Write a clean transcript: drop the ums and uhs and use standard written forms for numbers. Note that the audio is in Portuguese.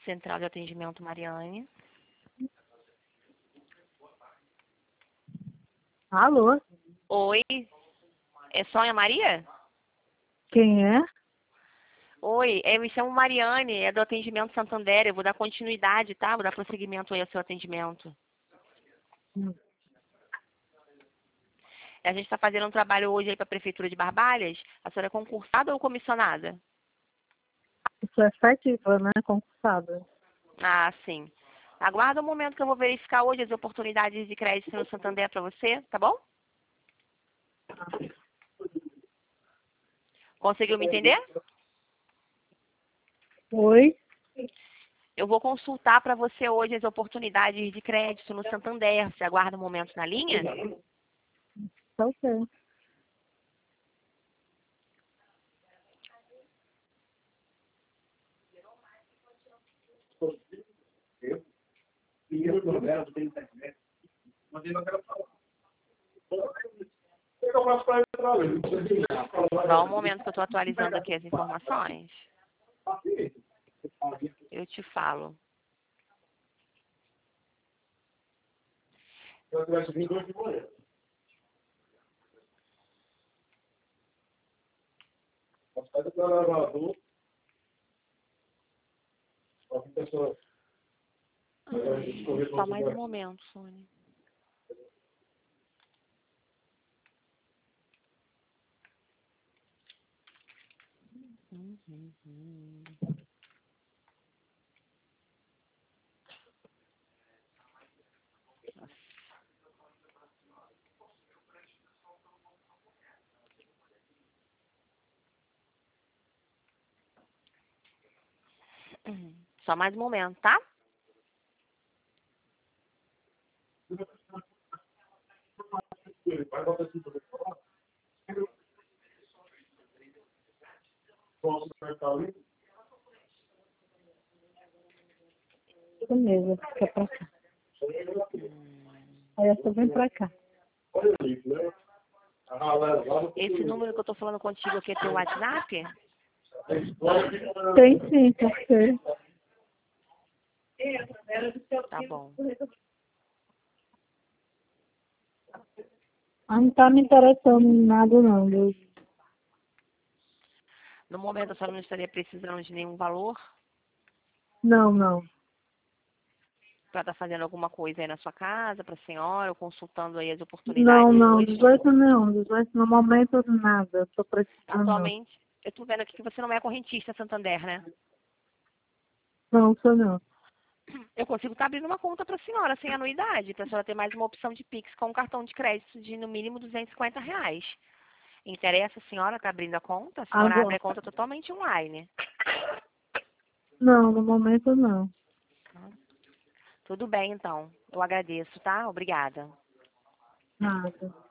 Central de Atendimento Mariane. Alô? Oi, é Sônia Maria? Quem é? Oi, eu me chamo Mariane, é do Atendimento Santander. Eu vou dar continuidade, tá? Vou dar prosseguimento aí ao seu atendimento. A gente está fazendo um trabalho hoje aí para a Prefeitura de Barbalhas. A senhora é concursada ou comissionada? Isso é efetiva, né? Concursada. Ah, sim. Aguarda um momento que eu vou verificar hoje as oportunidades de crédito no Santander para você, tá bom? Conseguiu me entender? Oi? Eu vou consultar para você hoje as oportunidades de crédito no Santander. Você aguarda um momento na linha? Tá ok. Só um momento que eu estou atualizando aqui as informações. Eu te falo. Só mais um momento, Sônia. Só mais um momento, tá? Isso mesmo, fica pra cá. Aí eu só vem pra cá. Esse número que eu estou falando contigo aqui é teu WhatsApp? Tem sim, porque Tá bom. não tá me interessando em nada não, viu? No momento a senhora não estaria precisando de nenhum valor Não, não. para estar fazendo alguma coisa aí na sua casa, para a senhora, ou consultando aí as Não, oportunidades não, hoje? 18 não, 18 no momento nada, tô precisando não. Atualmente, eu estou vendo aqui que você não é correntista Santander, né? Não, sou não. Eu consigo estar abrindo uma conta para a senhora sem anuidade, para a senhora ter mais uma opção de Pix com um cartão de crédito de no mínimo R$ 250. Interessa a senhora estar abrindo a conta? A senhora abre Agora, a conta totalmente online. não, no momento não. Tudo bem, então. Eu agradeço, tá? Obrigada. Nada.